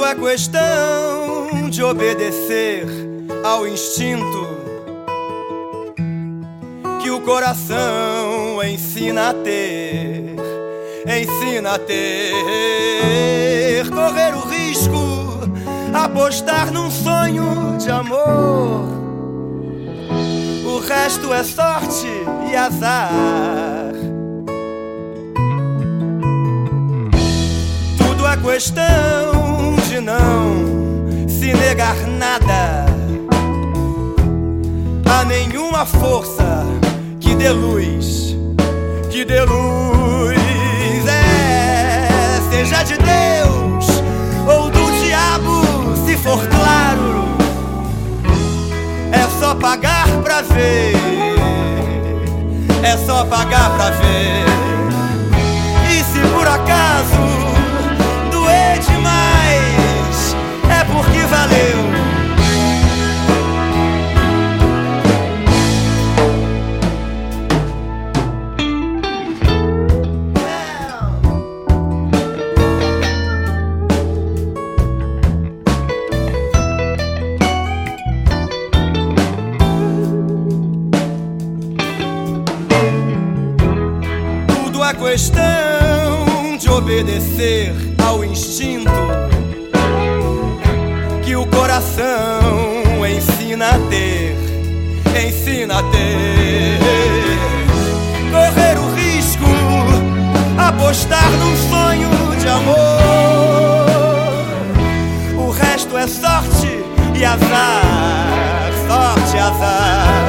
Tudo é questão de obedecer ao instinto que o coração ensina a ter. Ensina a ter, correr o risco, apostar num sonho de amor. O resto é sorte e azar. Tudo é questão de não se negar nada a nenhuma força que dê luz, que dê luz. Seja de Deus ou do diabo, se for claro, é só pagar pra ver, é só pagar pra ver. E se por acaso doer demais, é porque valeu. A questão de obedecer ao instinto que o coração ensina a ter, ensina a ter. Correr o risco, apostar num sonho de amor. O resto é sorte e azar, sorte e azar.